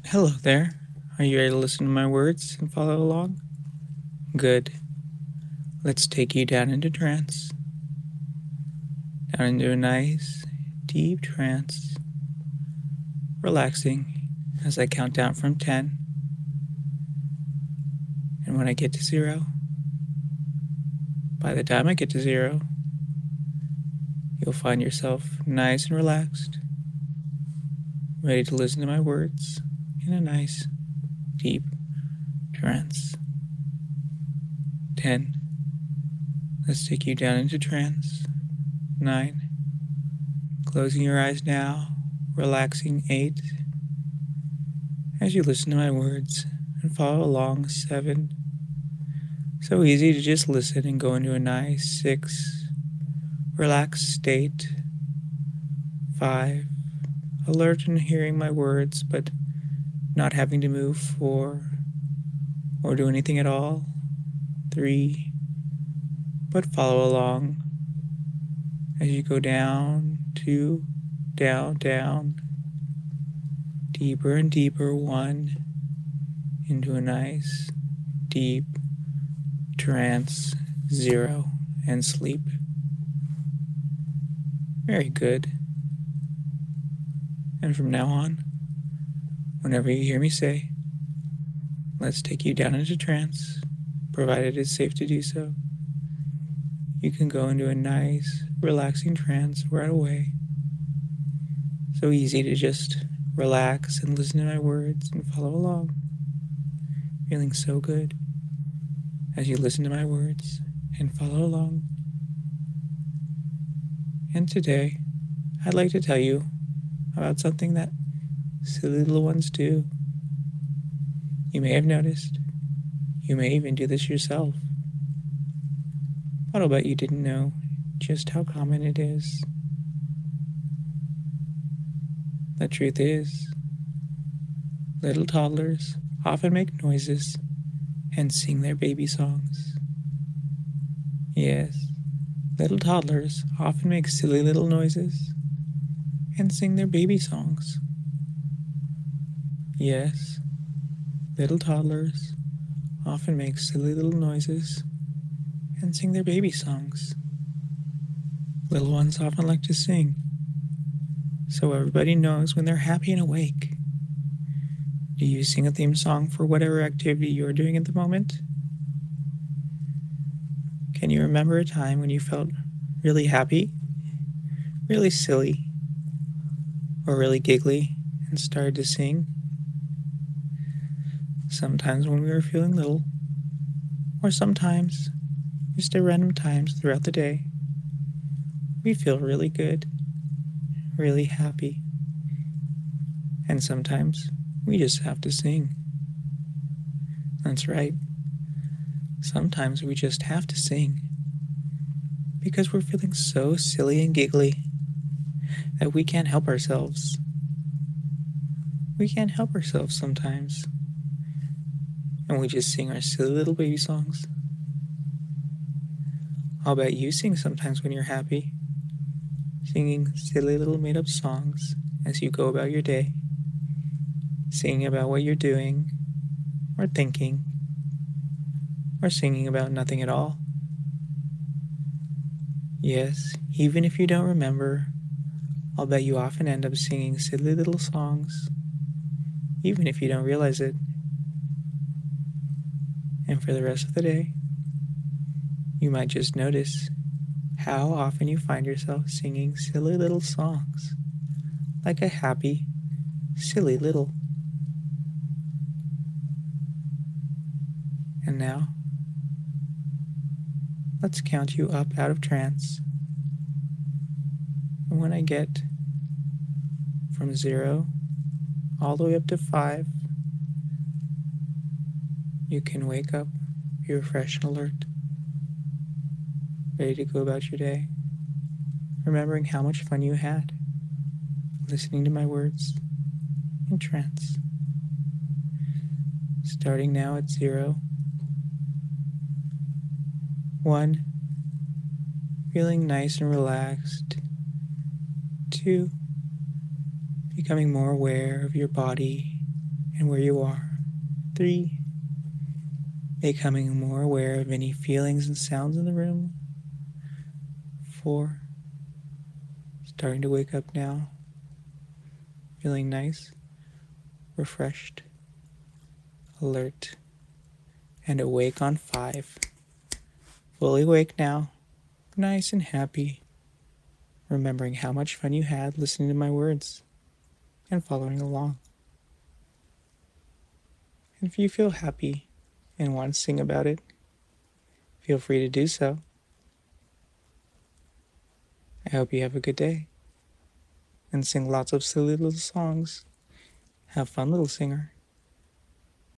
Hello there. Are you ready to listen to my words and follow along? Good. Let's take you down into trance. Down into a nice, deep trance. Relaxing as I count down from 10. And when I get to 0, by the time I get to 0, you'll find yourself nice and relaxed, ready to listen to my words in a nice, deep trance. 10. Let's take you down into trance. 9. Closing your eyes now, relaxing. 8. As you listen to my words and follow along. 7. So easy to just listen and go into a nice 6. Relaxed state. 5. Alert and hearing my words, but not having to move. 4. Or do anything at all. 3. But follow along as you go down. 2. Down. Deeper and deeper. 1. Into a nice, deep trance. 0. And sleep. Very good. And from now on, whenever you hear me say, let's take you down into trance, provided it's safe to do so, you can go into a nice, relaxing trance right away. So easy to just relax and listen to my words and follow along. Feeling so good as you listen to my words and follow along. And today, I'd like to tell you about something that silly little ones do. You may have noticed. You may even do this yourself. But I'll bet you didn't know just how common it is. The truth is, little toddlers often make noises and sing their baby songs. Yes, little toddlers often make silly little noises and sing their baby songs. Yes, little toddlers often make silly little noises and sing their baby songs. Little ones often like to sing, so everybody knows when they're happy and awake. Do you sing a theme song for whatever activity you're doing at the moment? Can you remember a time when you felt really happy, really silly, or really giggly and started to sing? Sometimes when we were feeling little, or sometimes just at random times throughout the day, we feel really good, really happy, and sometimes we just have to sing. That's right. Sometimes we just have to sing because we're feeling so silly and giggly that we can't help ourselves. We can't help ourselves sometimes, and we just sing our silly little baby songs. I'll bet you sing sometimes when you're happy, singing silly little made-up songs as you go about your day, singing about what you're doing, or thinking, or singing about nothing at all. Yes, even if you don't remember, I'll bet you often end up singing silly little songs, even if you don't realize it. And for the rest of the day, you might just notice how often you find yourself singing silly little songs, like a happy, silly little. And now, let's count you up out of trance. And when I get from 0 all the way up to 5, you can wake up, be refreshed and alert, ready to go about your day, remembering how much fun you had, listening to my words in trance. Starting now at 0. 1. Feeling nice and relaxed. 2. Becoming more aware of your body and where you are. 3, becoming more aware of any feelings and sounds in the room. 4, starting to wake up now, feeling nice, refreshed, alert, and awake on 5. Fully awake now, nice and happy, remembering how much fun you had listening to my words and following along. And if you feel happy and want to sing about it, feel free to do so. I hope you have a good day and sing lots of silly little songs. Have fun, little singer.